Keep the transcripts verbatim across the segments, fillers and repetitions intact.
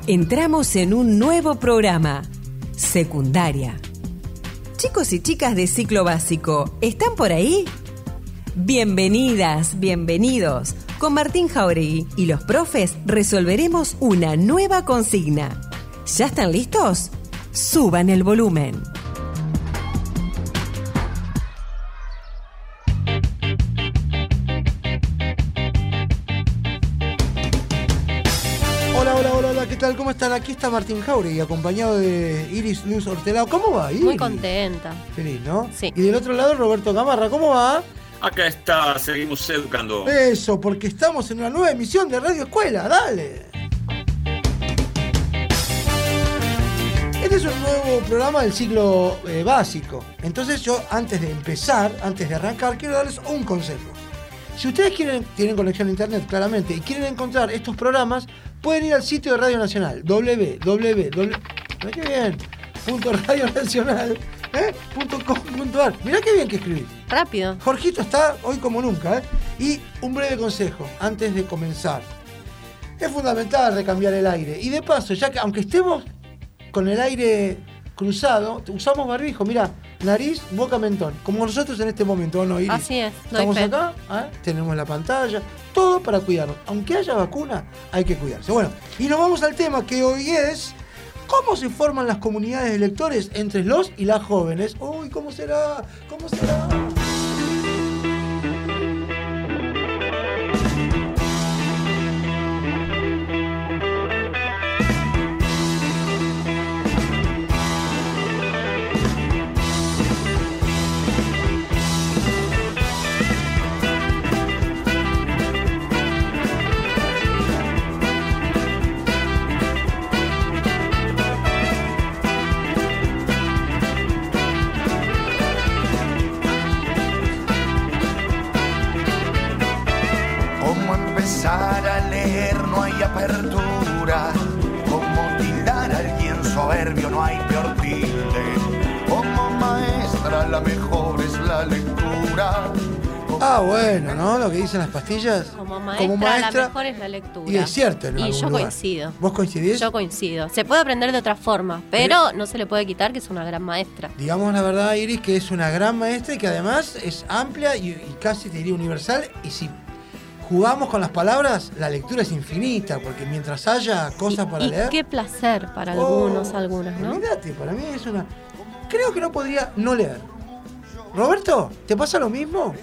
Entramos en un nuevo programa, Secundaria. Chicos y chicas de ciclo básico, ¿están por ahí? Bienvenidas, bienvenidos. Con Martín Jauregui y los profes resolveremos una nueva consigna. ¿Ya están listos? Suban el volumen. Hola, hola, hola, hola, ¿qué tal? ¿Cómo están? Aquí está Martín Jauregui, acompañado de Iris Luz Hortelao. ¿Cómo va, Iris? Muy contenta. Feliz, ¿no? Sí. Y del otro lado, Roberto Gamarra, ¿cómo va? Acá está, seguimos educando. Eso, porque estamos en una nueva emisión de Radio Escuela, dale. Este es un nuevo programa del ciclo eh, básico. Entonces yo, antes de empezar, antes de arrancar, quiero darles un consejo. Si ustedes quieren, tienen conexión a internet, claramente, y quieren encontrar estos programas, pueden ir al sitio de Radio Nacional, doble u doble u doble u, mirá qué bien, punto radio nacional, eh, punto com punto a r. Mirá qué bien que escribís. Rápido. Jorgito está hoy como nunca, ¿eh? Y un breve consejo antes de comenzar. Es fundamental recambiar el aire. Y de paso, ya que aunque estemos con el aire cruzado, usamos barbijo, mirá, nariz, boca, mentón. Como nosotros en este momento, ¿no, Iris? Así es. Estamos acá, ¿eh? Tenemos la pantalla, todo para cuidarnos. Aunque haya vacuna, hay que cuidarse. Bueno, y nos vamos al tema que hoy es: ¿cómo se forman las comunidades de lectores entre los y las jóvenes? Uy, ¿cómo será? ¿Cómo será? A leer no hay apertura, como tildar a alguien soberbio no hay peor tilde, como maestra la mejor es la lectura. Ah, bueno, ¿no? Lo que dicen las pastillas. Como maestra, como maestra la mejor es la lectura. Y es cierto, ¿no? Y yo lugar. coincido. ¿Vos coincidís? Yo coincido. Se puede aprender de otra forma, pero no se le puede quitar que es una gran maestra. Digamos la verdad, Iris, que es una gran maestra y que además es amplia y, y casi te diría universal. Y si jugamos con las palabras, la lectura es infinita, porque mientras haya cosas y, para y leer... qué placer para oh, algunos, algunas, ¿no? Mirate, para mí es una... Creo que no podría no leer. Roberto, ¿te pasa lo mismo?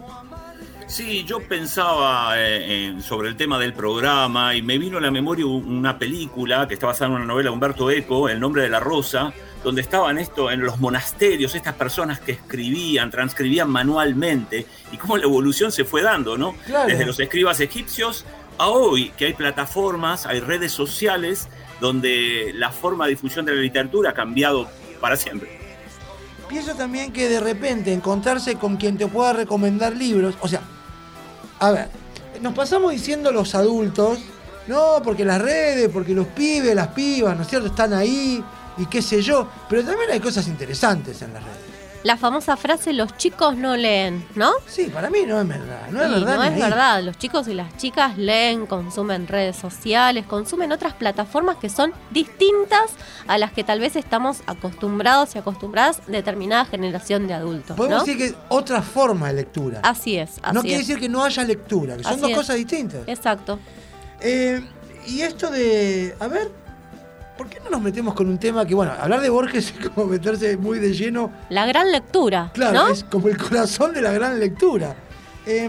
Sí, yo pensaba eh, en, sobre el tema del programa y me vino a la memoria una película que está basada en una novela de Humberto Eco, El nombre de la rosa, donde estaban esto en los monasterios, estas personas que escribían, transcribían manualmente, y cómo la evolución se fue dando, ¿no? Claro. Desde los escribas egipcios a hoy, que hay plataformas, hay redes sociales, donde la forma de difusión de la literatura ha cambiado para siempre. Pienso también que de repente encontrarse con quien te pueda recomendar libros, o sea, a ver, nos pasamos diciendo los adultos, no, porque las redes, porque los pibes, las pibas, ¿no es cierto?, están ahí y qué sé yo, pero también hay cosas interesantes en las redes. La famosa frase, los chicos no leen, ¿no? Sí, para mí no es verdad, no es Sí, verdad. no ni es ahí. verdad, los chicos y las chicas leen, consumen redes sociales, consumen otras plataformas que son distintas a las que tal vez estamos acostumbrados y acostumbradas determinada generación de adultos, Podemos ¿no? decir que es otra forma de lectura. Así es, así no quiere es. decir que no haya lectura, que son Así dos es. cosas distintas. Exacto. Eh, y esto de, a ver, ¿por qué no nos metemos con un tema que, bueno, hablar de Borges es como meterse muy de lleno? La gran lectura, Claro, ¿no? es como el corazón de la gran lectura. Eh,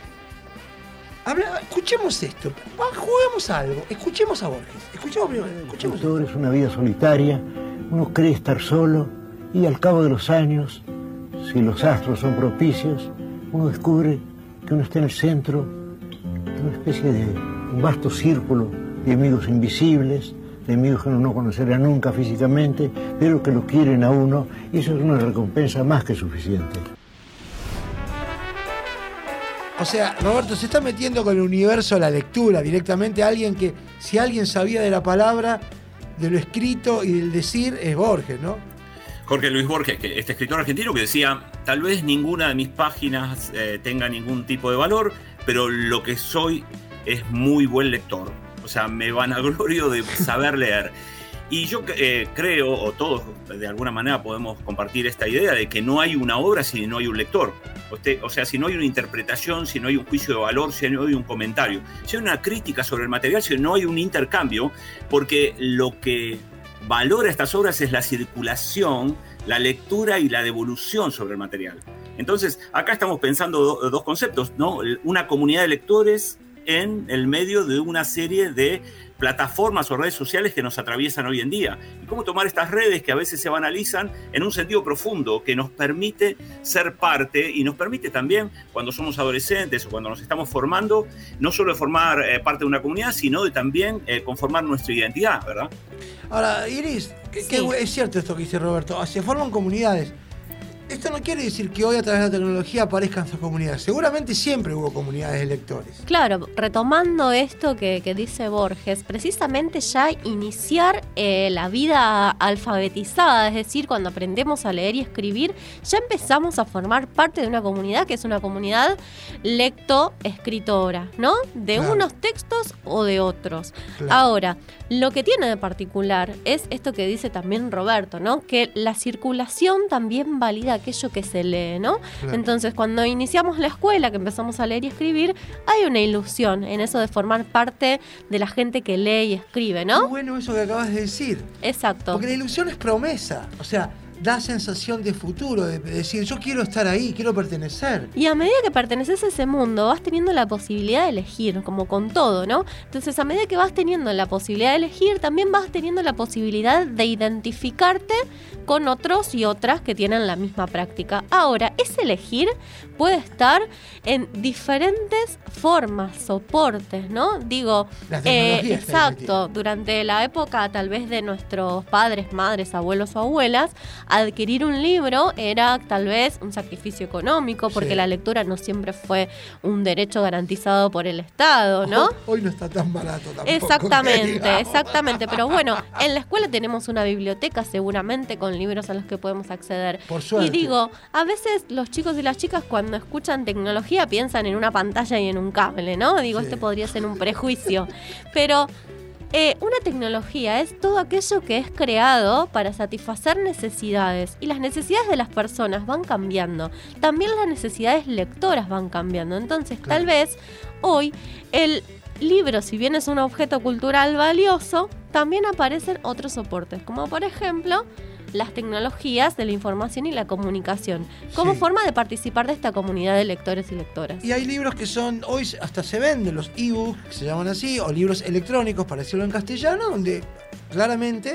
habla, escuchemos esto, juguemos algo, escuchemos a Borges. Escuchemos primero, El escuchemos. lector es una vida solitaria, uno cree estar solo y al cabo de los años, si los astros son propicios, uno descubre que uno está en el centro de una especie de un vasto círculo de amigos invisibles, de amigos que uno no conocerá nunca físicamente, pero que lo quieren a uno, y eso es una recompensa más que suficiente. O sea, Roberto, se está metiendo con el universo de la lectura directamente. Alguien que, si alguien sabía de la palabra, de lo escrito y del decir, es Borges, ¿no? Jorge Luis Borges, que este escritor argentino que decía, tal vez ninguna de mis páginas eh, tenga ningún tipo de valor, pero lo que soy es muy buen lector. O sea, me vanaglorio de saber leer. Y yo eh, creo, o todos de alguna manera podemos compartir esta idea de que no hay una obra si no hay un lector. O sea, si no hay una interpretación, si no hay un juicio de valor, si no hay un comentario, si hay una crítica sobre el material, si no hay un intercambio, porque lo que valora estas obras es la circulación, la lectura y la devolución sobre el material. Entonces, acá estamos pensando do, dos conceptos, ¿no? Una comunidad de lectores en el medio de una serie de plataformas o redes sociales que nos atraviesan hoy en día. Y cómo tomar estas redes que a veces se banalizan en un sentido profundo que nos permite ser parte y nos permite también, cuando somos adolescentes o cuando nos estamos formando, no solo de formar eh, parte de una comunidad, sino de también eh, conformar nuestra identidad, ¿verdad? Ahora, Iris, que, Sí. que es cierto esto que dice Roberto, se forman comunidades. Esto no quiere decir que hoy a través de la tecnología aparezcan esas comunidades. Seguramente siempre hubo comunidades de lectores. Claro, retomando esto que, que dice Borges, precisamente ya iniciar eh, la vida alfabetizada, es decir, cuando aprendemos a leer y escribir, ya empezamos a formar parte de una comunidad que es una comunidad lecto-escritora, ¿no? De Claro. unos textos o de otros. Claro. Ahora, lo que tiene de particular es esto que dice también Roberto, ¿no? Que la circulación también valida aquello que se lee, ¿no? Claro. Entonces, cuando iniciamos la escuela, que empezamos a leer y escribir, hay una ilusión en eso de formar parte de la gente que lee y escribe, Qué ¿no? bueno eso que acabas de decir. Exacto. Porque la ilusión es promesa. O sea, da sensación de futuro, de decir, yo quiero estar ahí, quiero pertenecer. Y a medida que perteneces a ese mundo, vas teniendo la posibilidad de elegir, como con todo, ¿no? Entonces, a medida que vas teniendo la posibilidad de elegir, también vas teniendo la posibilidad de identificarte con otros y otras que tienen la misma práctica. Ahora, ese elegir puede estar en diferentes formas, soportes, ¿no? Digo, Las eh, tecnologías están exacto, durante la época tal vez de nuestros padres, madres, abuelos o abuelas, adquirir un libro era tal vez un sacrificio económico, porque Sí. la lectura no siempre fue un derecho garantizado por el Estado, ¿no? Hoy, hoy no está tan barato tampoco. que Exactamente, digamos. exactamente. Pero bueno, en la escuela tenemos una biblioteca seguramente con libros a los que podemos acceder. Por suerte. Y digo, a veces los chicos y las chicas cuando escuchan tecnología piensan en una pantalla y en un cable, ¿no? Digo, Sí. este podría ser un prejuicio. Pero eh, una tecnología es todo aquello que es creado para satisfacer necesidades. Y las necesidades de las personas van cambiando. También las necesidades lectoras van cambiando. Entonces, Claro. tal vez hoy el libro, si bien es un objeto cultural valioso, también aparecen otros soportes, como por ejemplo las tecnologías de la información y la comunicación, como Sí. forma de participar de esta comunidad de lectores y lectoras. Y hay libros que son, hoy hasta se venden, los ebooks, que se llaman así, o libros electrónicos, para decirlo en castellano, donde claramente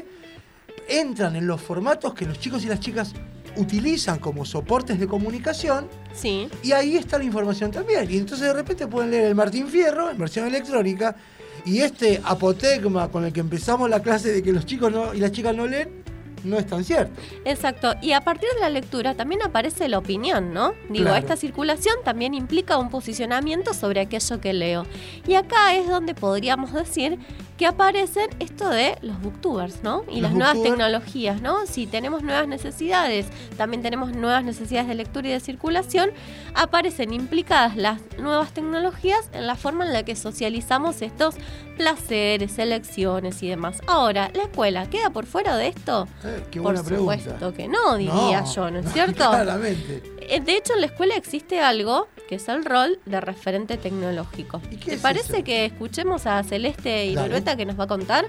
entran en los formatos que los chicos y las chicas utilizan como soportes de comunicación, Sí, y ahí está la información también. Y entonces de repente pueden leer el Martín Fierro en versión electrónica, y este apotegma con el que empezamos la clase de que los chicos no, y las chicas no leen, no es tan cierto. exacto. Y a partir de la lectura también aparece la opinión, ¿no? Digo, Claro. esta circulación también implica un posicionamiento sobre aquello que leo. Y acá es donde podríamos decir que aparecen esto de los booktubers, ¿no? Y Los las nuevas booktubers. tecnologías, ¿no? Si tenemos nuevas necesidades, también tenemos nuevas necesidades de lectura y de circulación, aparecen implicadas las nuevas tecnologías en la forma en la que socializamos estos placeres, elecciones y demás. Ahora, ¿la escuela queda por fuera de esto? Eh, qué Por buena pregunta. supuesto que no, diría No, yo, ¿no es no, cierto? Claramente. Eh, De hecho, en la escuela existe algo que es el rol de referente tecnológico. ¿Y qué ¿Te es parece eso? que escuchemos a Celeste y Dale. Loreta que nos va a contar?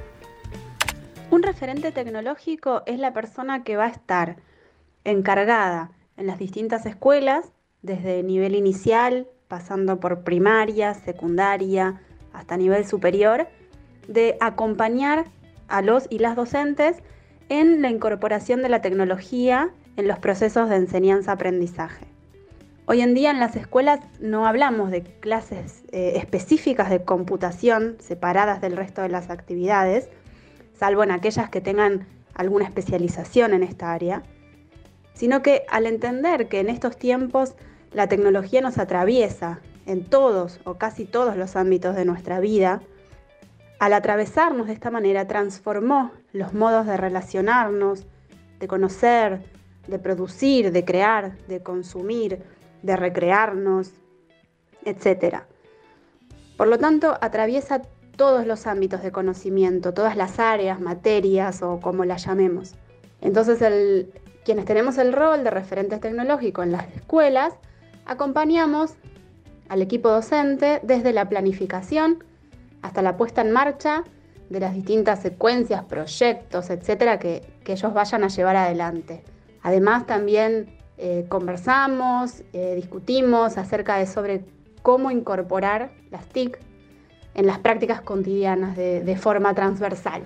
Un referente tecnológico es la persona que va a estar encargada en las distintas escuelas, desde nivel inicial, pasando por primaria, secundaria, hasta nivel superior, de acompañar a los y las docentes en la incorporación de la tecnología en los procesos de enseñanza-aprendizaje. Hoy en día en las escuelas no hablamos de clases eh, específicas de computación separadas del resto de las actividades, salvo en aquellas que tengan alguna especialización en esta área, sino que al entender que en estos tiempos la tecnología nos atraviesa en todos o casi todos los ámbitos de nuestra vida, al atravesarnos de esta manera transformó los modos de relacionarnos, de conocer, de producir, de crear, de consumir, de recrearnos, etcétera. Por lo tanto, atraviesa todos los ámbitos de conocimiento, todas las áreas, materias o como las llamemos. Entonces, el, quienes tenemos el rol de referentes tecnológicos en las escuelas, acompañamos al equipo docente desde la planificación hasta la puesta en marcha de las distintas secuencias, proyectos, etcétera, que, que ellos vayan a llevar adelante. Además, también eh, conversamos, eh, discutimos acerca de sobre cómo incorporar las T I C en las prácticas cotidianas de, de forma transversal.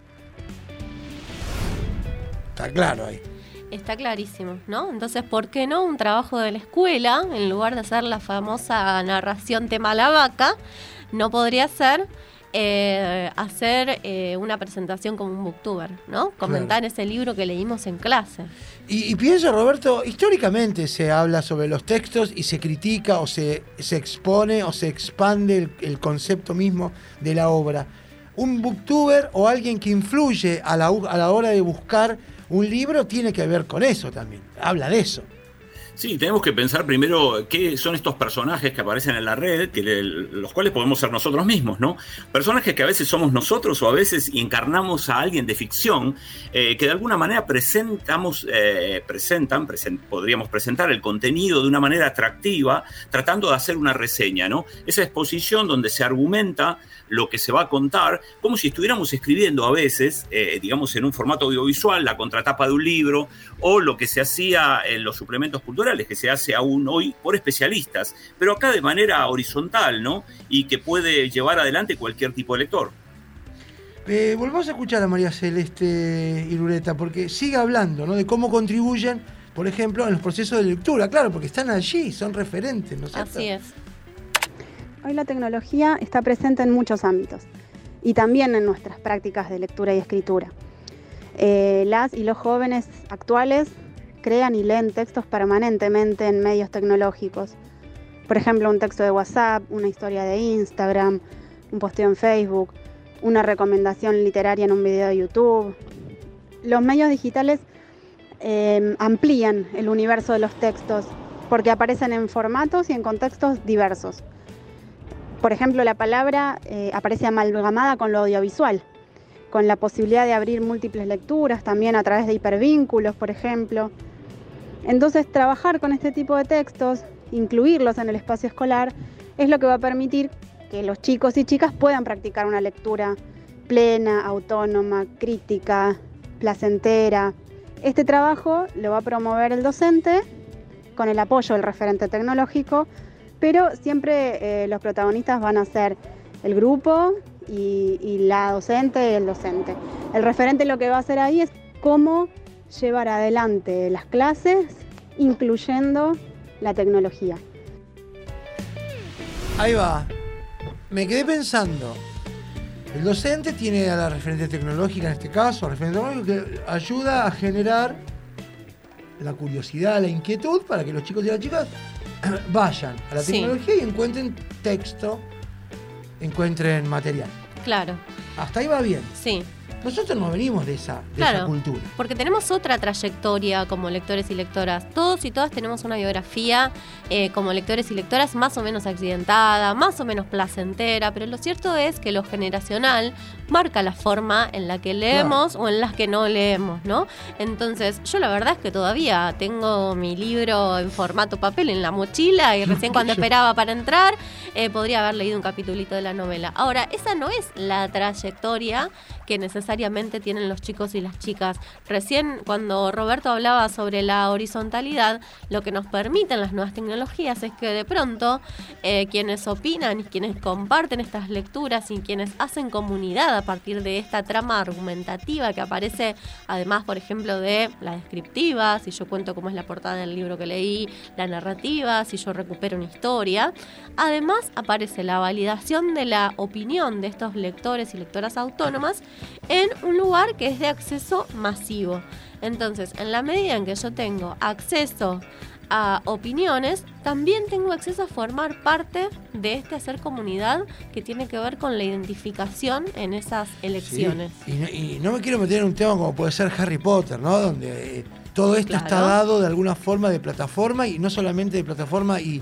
Está claro ahí. Está clarísimo, ¿no? Entonces, ¿por qué no un trabajo de la escuela, en lugar de hacer la famosa narración tema la vaca, no podría ser eh, hacer eh, una presentación como un booktuber, ¿no? Comentar claro. ese libro que leímos en clase. Y, y pienso, Roberto, históricamente se habla sobre los textos y se critica o se, se expone o se expande el, el concepto mismo de la obra. Un booktuber o alguien que influye a la, a la hora de buscar un libro tiene que ver con eso también, habla de eso. Sí, tenemos que pensar primero qué son estos personajes que aparecen en la red, que le, los cuales podemos ser nosotros mismos, ¿no? Personajes que a veces somos nosotros o a veces encarnamos a alguien de ficción, eh, que de alguna manera presentamos, eh, presentan, present, podríamos presentar el contenido de una manera atractiva, tratando de hacer una reseña, ¿no? Esa exposición donde se argumenta lo que se va a contar, como si estuviéramos escribiendo a veces, eh, digamos, en un formato audiovisual, la contratapa de un libro, o lo que se hacía en los suplementos culturales, que se hace aún hoy por especialistas, pero acá de manera horizontal, ¿no? Y que puede llevar adelante cualquier tipo de lector. Eh, volvamos a escuchar a María Celeste Irureta, porque sigue hablando, ¿no? De cómo contribuyen, por ejemplo, en los procesos de lectura, claro, porque están allí, son referentes, ¿no es cierto? Así es. Hoy la tecnología está presente en muchos ámbitos y también en nuestras prácticas de lectura y escritura. Eh, las y los jóvenes actuales crean y leen textos permanentemente en medios tecnológicos. Por ejemplo, un texto de WhatsApp, una historia de Instagram, un posteo en Facebook, una recomendación literaria en un video de YouTube. Los medios digitales eh, amplían el universo de los textos porque aparecen en formatos y en contextos diversos. Por ejemplo, la palabra eh, aparece amalgamada con lo audiovisual, con la posibilidad de abrir múltiples lecturas, también a través de hipervínculos, por ejemplo. Entonces, trabajar con este tipo de textos, incluirlos en el espacio escolar, es lo que va a permitir que los chicos y chicas puedan practicar una lectura plena, autónoma, crítica, placentera. Este trabajo lo va a promover el docente con el apoyo del referente tecnológico, pero siempre eh, los protagonistas van a ser el grupo y, y la docente y el docente. El referente lo que va a hacer ahí es cómo llevar adelante las clases, incluyendo la tecnología. Ahí va. Me quedé pensando. El docente tiene a la referente tecnológica, en este caso, referente tecnológico, que ayuda a generar la curiosidad, la inquietud para que los chicos y las chicas vayan a la tecnología sí. y encuentren texto, encuentren material. Claro. Hasta ahí va bien. Sí. Nosotros no venimos de esa, de claro, esa cultura. Porque tenemos otra trayectoria como lectores y lectoras. Todos y todas tenemos una biografía eh, como lectores y lectoras más o menos accidentada, más o menos placentera, pero lo cierto es que lo generacional marca la forma en la que leemos claro. o en las que no leemos, ¿no? Entonces, yo la verdad es que todavía tengo mi libro en formato papel en la mochila y recién cuando esperaba para entrar eh, podría haber leído un capitulito de la novela. Ahora, esa no es la trayectoria que necesariamente tienen los chicos y las chicas. Recién cuando Roberto hablaba sobre la horizontalidad, lo que nos permiten las nuevas tecnologías es que de pronto eh, quienes opinan y quienes comparten estas lecturas y quienes hacen comunidad a partir de esta trama argumentativa que aparece, además, por ejemplo, de la descriptiva, si yo cuento cómo es la portada del libro que leí, la narrativa, si yo recupero una historia, además aparece la validación de la opinión de estos lectores y lectoras autónomas en un lugar que es de acceso masivo. Entonces, en la medida en que yo tengo acceso a opiniones, también tengo acceso a formar parte de este hacer comunidad que tiene que ver con la identificación en esas elecciones. Sí. Y, no, y no me quiero meter en un tema como puede ser Harry Potter, ¿no? Donde eh, todo esto claro. está dado de alguna forma de plataforma, y no solamente de plataforma y,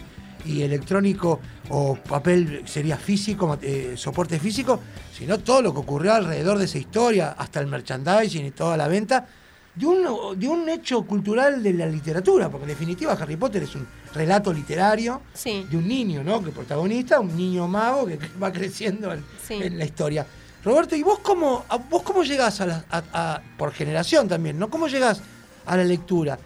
y electrónico o papel sería físico, eh, soporte físico, sino todo lo que ocurrió alrededor de esa historia, hasta el merchandising y toda la venta, de un, de un hecho cultural de la literatura, porque en definitiva Harry Potter es un relato literario sí. de un niño, ¿no? Que el protagonista, un niño mago que va creciendo en, sí. en la historia. Roberto, ¿y vos cómo, a, vos cómo llegás a la, a, a, por generación también, ¿no? ¿Cómo llegás a la lectura?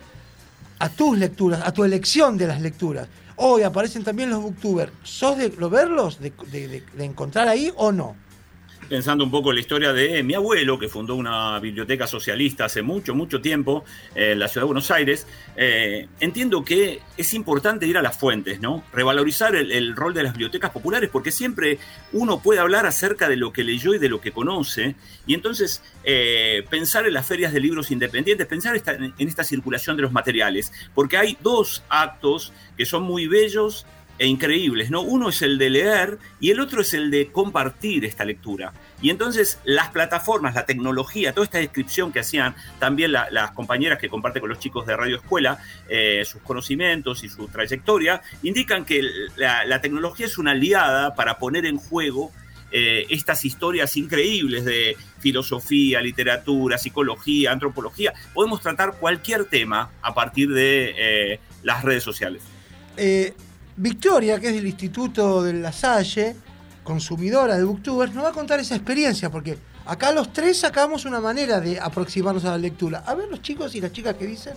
A tus lecturas, a tu elección de las lecturas. Hoy aparecen también los booktubers. ¿Sos de lo, verlos, de, de, de, de encontrar ahí o no? Pensando un poco en la historia de mi abuelo, que fundó una biblioteca socialista hace mucho, mucho tiempo en la ciudad de Buenos Aires, eh, entiendo que es importante ir a las fuentes, ¿no? Revalorizar el, el rol de las bibliotecas populares, porque siempre uno puede hablar acerca de lo que leyó y de lo que conoce, y entonces eh, pensar en las ferias de libros independientes, pensar esta, en esta circulación de los materiales, porque hay dos actos que son muy bellos e increíbles, ¿no? Uno es el de leer y el otro es el de compartir esta lectura. Y entonces las plataformas, la tecnología, toda esta descripción que hacían también la, las compañeras que comparten con los chicos de Radio Escuela, eh, sus conocimientos y su trayectoria, indican que la, la tecnología es una aliada para poner en juego eh, estas historias increíbles de filosofía, literatura, psicología, antropología. Podemos tratar cualquier tema a partir de eh, las redes sociales. Eh... Victoria, que es del Instituto de La Salle, consumidora de booktubers, nos va a contar esa experiencia, porque acá los tres sacamos una manera de aproximarnos a la lectura. A ver los chicos y las chicas que dicen.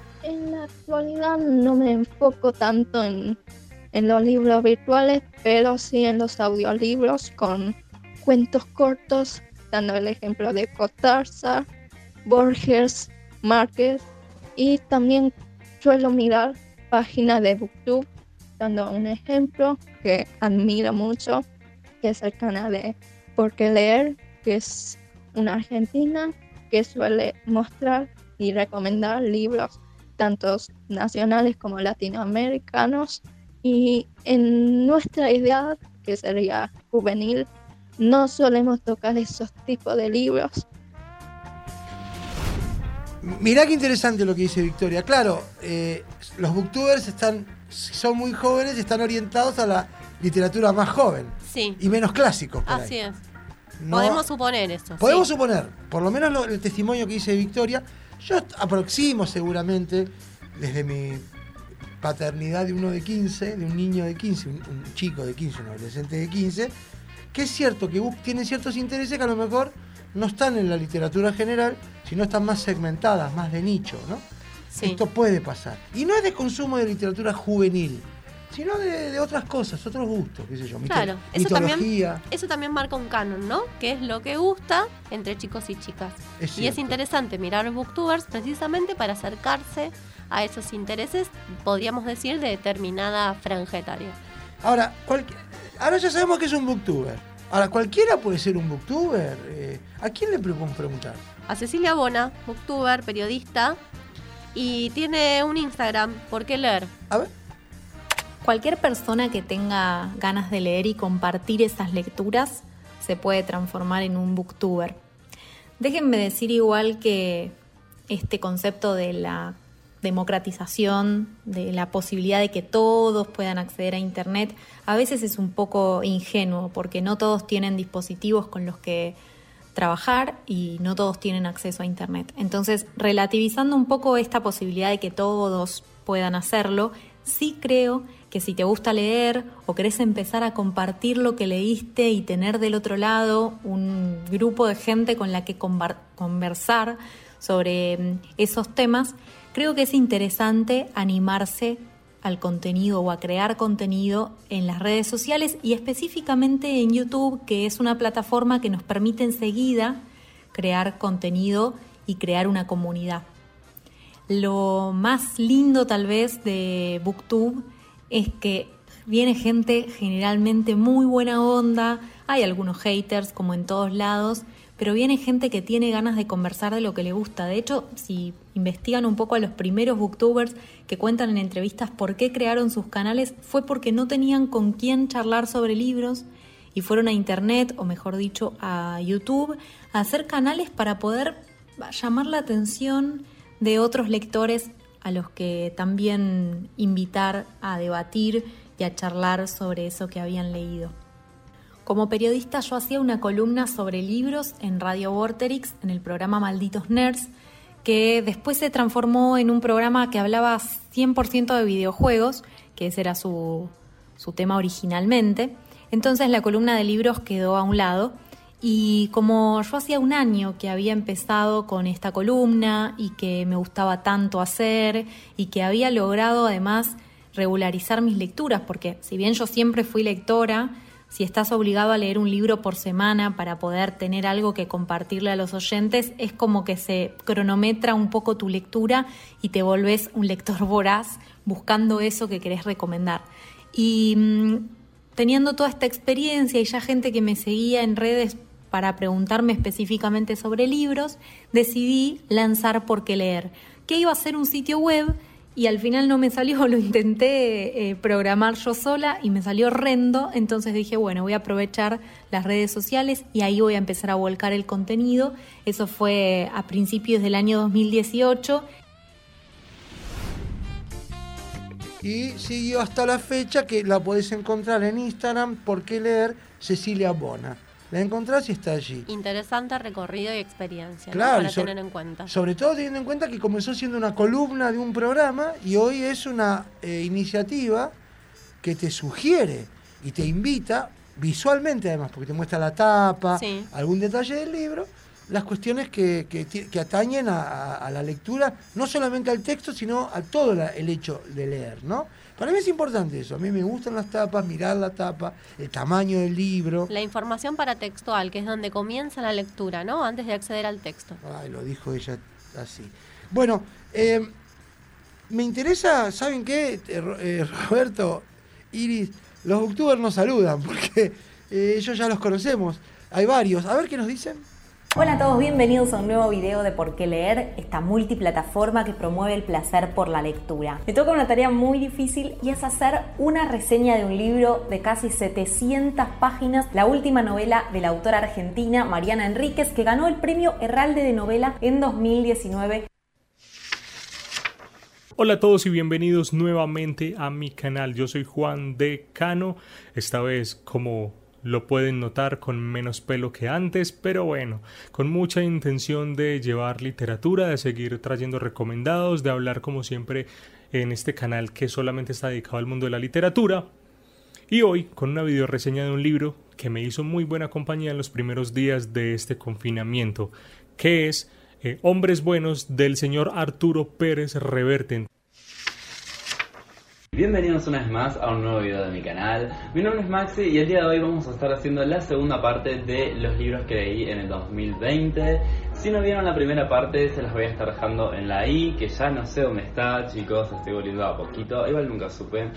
En la actualidad no me enfoco tanto en, en los libros virtuales, pero sí en los audiolibros con cuentos cortos, dando el ejemplo de Cortázar, Borges, Márquez, y también suelo mirar páginas de BookTube, dando un ejemplo que admiro mucho, que es el canal de Por qué leer, que es una argentina que suele mostrar y recomendar libros tanto nacionales como latinoamericanos, y en nuestra edad, que sería juvenil, no solemos tocar esos tipos de libros. Mirá qué interesante lo que dice Victoria. Claro, eh, los booktubers están, son muy jóvenes y están orientados a la literatura más joven. Sí. Y menos clásicos. Así es. No, podemos suponer eso. Podemos sí. suponer, por lo menos lo, el testimonio que dice Victoria. Yo aproximo seguramente, desde mi paternidad de uno de quince, de un niño de quince, un, un chico de quince, un adolescente de quince, que es cierto que tiene ciertos intereses que a lo mejor no están en la literatura general, sino están más segmentadas, más de nicho, ¿no? Sí. Esto puede pasar. Y no es de consumo de literatura juvenil, sino de, de otras cosas, otros gustos, qué sé yo, claro, mito, eso mitología. También, eso también marca un canon, ¿no? Que es lo que gusta entre chicos y chicas. Es y es interesante mirar los booktubers precisamente para acercarse a esos intereses, podríamos decir, de determinada franja etaria. Ahora, cualquier, ahora ya sabemos que es un booktuber. Ahora, ¿cualquiera puede ser un booktuber? Eh, ¿A quién le podemos preguntar? A Cecilia Bona, booktuber, periodista, y tiene un Instagram, ¿Por qué leer? A ver. Cualquier persona que tenga ganas de leer y compartir esas lecturas se puede transformar en un booktuber. Déjenme decir igual que este concepto de la democratización, de la posibilidad de que todos puedan acceder a Internet, a veces es un poco ingenuo, porque no todos tienen dispositivos con los que trabajar y no todos tienen acceso a Internet. Entonces, relativizando un poco esta posibilidad de que todos puedan hacerlo, sí creo que si te gusta leer o querés empezar a compartir lo que leíste y tener del otro lado un grupo de gente con la que conversar sobre esos temas, creo que es interesante animarse al contenido o a crear contenido en las redes sociales y específicamente en YouTube, que es una plataforma que nos permite enseguida crear contenido y crear una comunidad. Lo más lindo tal vez de BookTube es que viene gente generalmente muy buena onda, hay algunos haters como en todos lados, pero viene gente que tiene ganas de conversar de lo que le gusta. De hecho, si investigan un poco a los primeros booktubers que cuentan en entrevistas por qué crearon sus canales, fue porque no tenían con quién charlar sobre libros y fueron a internet, o mejor dicho, a YouTube, a hacer canales para poder llamar la atención de otros lectores a los que también invitar a debatir y a charlar sobre eso que habían leído. Como periodista yo hacía una columna sobre libros en Radio Vorterix, en el programa Malditos Nerds, que después se transformó en un programa que hablaba cien por ciento de videojuegos, que ese era su, su tema originalmente. Entonces la columna de libros quedó a un lado, y como yo hacía un año que había empezado con esta columna y que me gustaba tanto hacer y que había logrado además regularizar mis lecturas, porque si bien yo siempre fui lectora, si estás obligado a leer un libro por semana para poder tener algo que compartirle a los oyentes, es como que se cronometra un poco tu lectura y te volvés un lector voraz buscando eso que querés recomendar. Y mmm, teniendo toda esta experiencia y ya gente que me seguía en redes para preguntarme específicamente sobre libros, decidí lanzar Por qué leer, que iba a ser un sitio web. Y al final no me salió, lo intenté eh, programar yo sola y me salió horrendo, entonces dije, bueno, voy a aprovechar las redes sociales y ahí voy a empezar a volcar el contenido. Eso fue a principios del año dos mil dieciocho. Y siguió hasta la fecha, que la podés encontrar en Instagram, Por qué leer, Cecilia Bona. La encontrás y está allí. Interesante recorrido y experiencia, claro, ¿no? Para sobre, tener en cuenta. Sobre todo teniendo en cuenta que comenzó siendo una columna de un programa y hoy es una eh, iniciativa que te sugiere y te invita, visualmente además, porque te muestra la tapa, sí, algún detalle del libro, las cuestiones que, que, que atañen a, a, a la lectura, no solamente al texto, sino a todo la, el hecho de leer, ¿no? Para mí es importante eso, a mí me gustan las tapas, mirar la tapa, el tamaño del libro. La información paratextual, que es donde comienza la lectura, ¿no? Antes de acceder al texto. Ay, lo dijo ella así. Bueno, eh, me interesa, ¿saben qué? Eh, Roberto, Iris, los booktubers nos saludan, porque eh, ellos ya los conocemos, hay varios. A ver qué nos dicen. Hola a todos, bienvenidos a un nuevo video de Por qué leer, esta multiplataforma que promueve el placer por la lectura. Me toca una tarea muy difícil y es hacer una reseña de un libro de casi setecientas páginas, la última novela de la autora argentina Mariana Enríquez, que ganó el premio Herralde de Novela en dos mil diecinueve. Hola a todos y bienvenidos nuevamente a mi canal. Yo soy Juan de Cano, esta vez como lo pueden notar con menos pelo que antes, pero bueno, con mucha intención de llevar literatura, de seguir trayendo recomendados, de hablar como siempre en este canal que solamente está dedicado al mundo de la literatura. Y hoy con una video reseña de un libro que me hizo muy buena compañía en los primeros días de este confinamiento, que es eh, Hombres Buenos, del señor Arturo Pérez Reverte. Bienvenidos una vez más a un nuevo video de mi canal. Mi nombre es Maxi y el día de hoy vamos a estar haciendo la segunda parte de los libros que leí en el dos mil veinte. Si no vieron la primera parte, se las voy a estar dejando en la i, que ya no sé dónde está, chicos, estoy volviendo a poquito, igual nunca supe.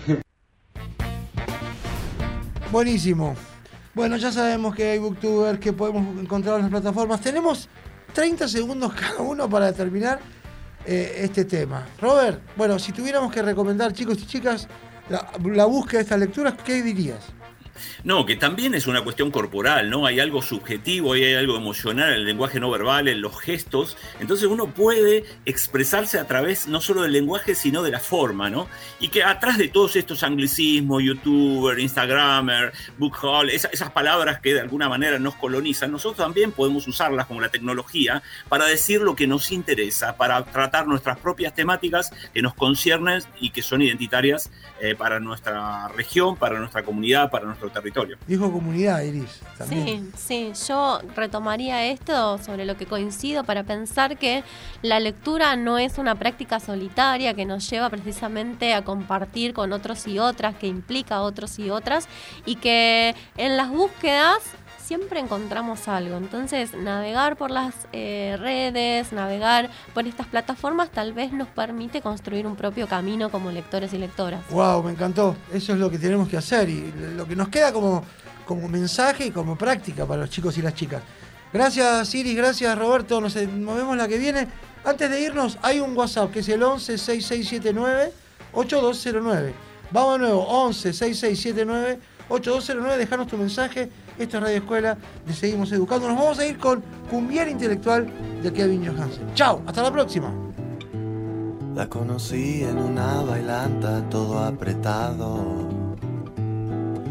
Buenísimo. Bueno, ya sabemos que hay booktubers, que podemos encontrar en las plataformas. Tenemos treinta segundos cada uno para terminar Eh, este tema. Robert, bueno, si tuviéramos que recomendar, chicos y chicas, la, la búsqueda de estas lecturas, ¿qué dirías? No, que también es una cuestión corporal, ¿no? Hay algo subjetivo, hay algo emocional en el lenguaje no verbal, en los gestos. Entonces uno puede expresarse a través no solo del lenguaje, sino de la forma, ¿no? Y que atrás de todos estos anglicismos, youtuber, instagramer, bookhaul, esas, esas palabras que de alguna manera nos colonizan, nosotros también podemos usarlas como la tecnología para decir lo que nos interesa, para tratar nuestras propias temáticas que nos conciernen y que son identitarias eh, para nuestra región, para nuestra comunidad, para nuestro territorio. Dijo comunidad, Iris, también. Sí, sí, yo retomaría esto sobre lo que coincido para pensar que la lectura no es una práctica solitaria que nos lleva precisamente a compartir con otros y otras, que implica a otros y otras, y que en las búsquedas siempre encontramos algo. Entonces, navegar por las eh, redes, navegar por estas plataformas, tal vez nos permite construir un propio camino como lectores y lectoras. Wow, me encantó. Eso es lo que tenemos que hacer y lo que nos queda como, como mensaje y como práctica para los chicos y las chicas. Gracias, Iris, gracias, Roberto. Nos, nos vemos la que viene. Antes de irnos, hay un WhatsApp que es el once sesenta y seis setenta y nueve ochenta y dos cero nueve. Vamos de nuevo, once sesenta y seis setenta y nueve ochenta y dos cero nueve, dejanos tu mensaje. Esto es Radio Escuela de Seguimos Educando. Nos vamos a ir con Cumbiera Intelectual de Kevin Johansen. Chao, hasta la próxima. La conocí en una bailanta, todo apretado.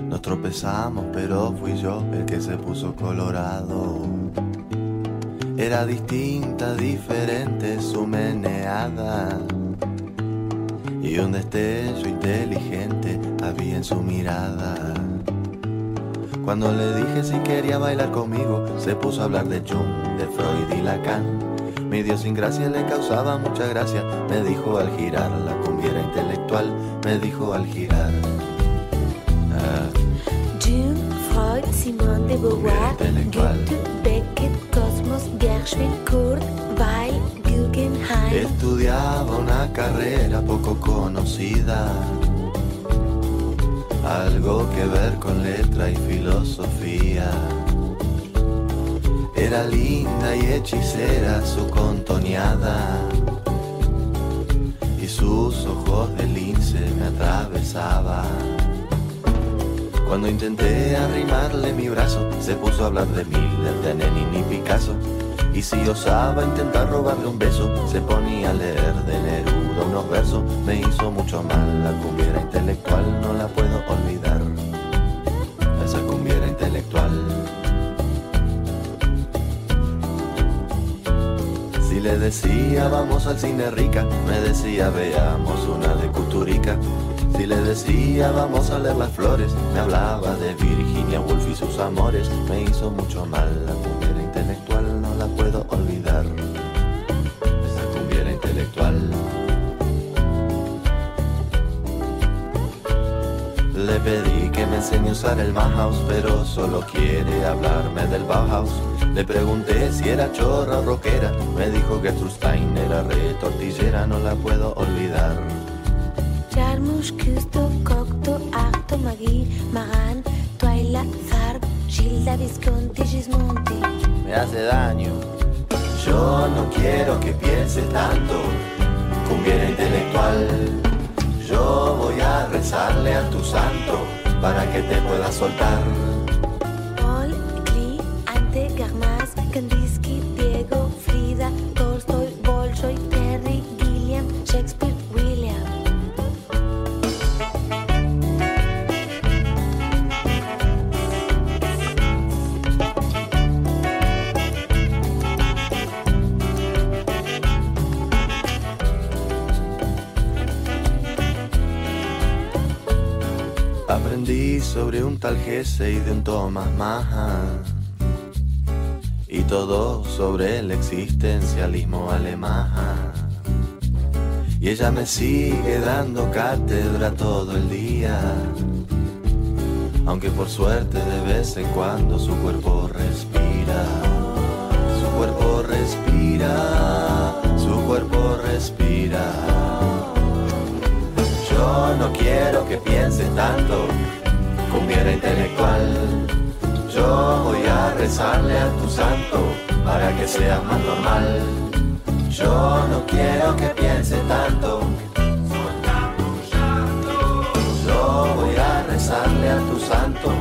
Nos tropezamos, pero fui yo el que se puso colorado. Era distinta, diferente su meneada, y un destello inteligente había en su mirada. Cuando le dije si quería bailar conmigo, se puso a hablar de Jung, de Freud y Lacan. Mi idiosincrasia le causaba mucha gracia. Me dijo al girar, la cumbia era intelectual. Me dijo al girar. Ah. Jung, Freud, Simone de Beauvoir, Goethe, Beckett, Cosmos, Gershwin, Kurt, Weil, Guggenheim. Estudiaba una carrera poco conocida, algo que ver con letra y filosofía. Era linda y hechicera su contoneada, y sus ojos de lince me atravesaban. Cuando intenté arrimarle mi brazo, se puso a hablar de Miller, de Lenin y Picasso. Y si osaba intentar robarle un beso, se ponía a leer de Neruda unos versos. Me hizo mucho mal, la cumbiera intelectual no la puedo olvidar. Esa cumbiera intelectual. Si le decía vamos al cine rica, me decía veamos una de Kusturica. Si le decía vamos a leer las flores, me hablaba de Virginia Woolf y sus amores. Me hizo mucho mal, la cumbiera intelectual no la puedo olvidar. Esa cumbiera intelectual. Le pedí que me enseñe a usar el Bauhaus, pero solo quiere hablarme del Bauhaus. Le pregunté si era chorra o rockera, me dijo que Trustein era re tortillera, no la puedo olvidar. Jarmusch, Küster, Cocteau, Artaud, Magui, Maran, Twyla, Zarb, Gilda, Visconti, Gismonti. Me hace daño. Yo no quiero que pienses tanto, cumbiera intelectual. Yo voy a rezarle a tu santo para que te pueda soltar. Paul, Klee, Ante, Garmas, Kandinsky, Diego, Frida, Tolstoy, Bolshoi, Terry, Gilliam, Shakespeare, William. Aprendí sobre un tal Gese y de un Thomas Mann, y todo sobre el existencialismo alemán. Y ella me sigue dando cátedra todo el día, aunque por suerte de vez en cuando su cuerpo respira. Su cuerpo respira, su cuerpo respira. Yo no quiero que pienses tanto, cumbiera intelectual. Yo voy a rezarle a tu santo para que seas más normal. Yo no quiero que pienses tanto, yo voy a rezarle a tu santo.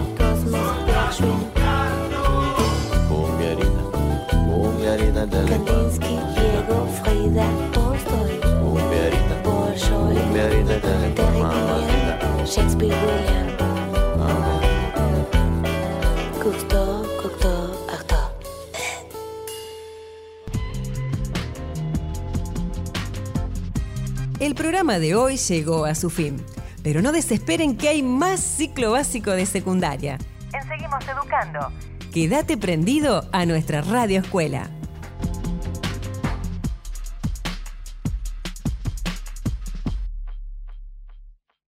Cumbierita, cumbierita intelectual. Kandinsky, Diego, Frida, Tolstoy, Cumbierita, Bolshoi, cumbierita intelectual. Terry Gilliam, Shakespeare, William. Cocteau, Cocteau, Artaud. El programa de hoy llegó a su fin, pero no desesperen que hay más ciclo básico de secundaria. En Seguimos Educando. Quédate prendido a nuestra radio escuela.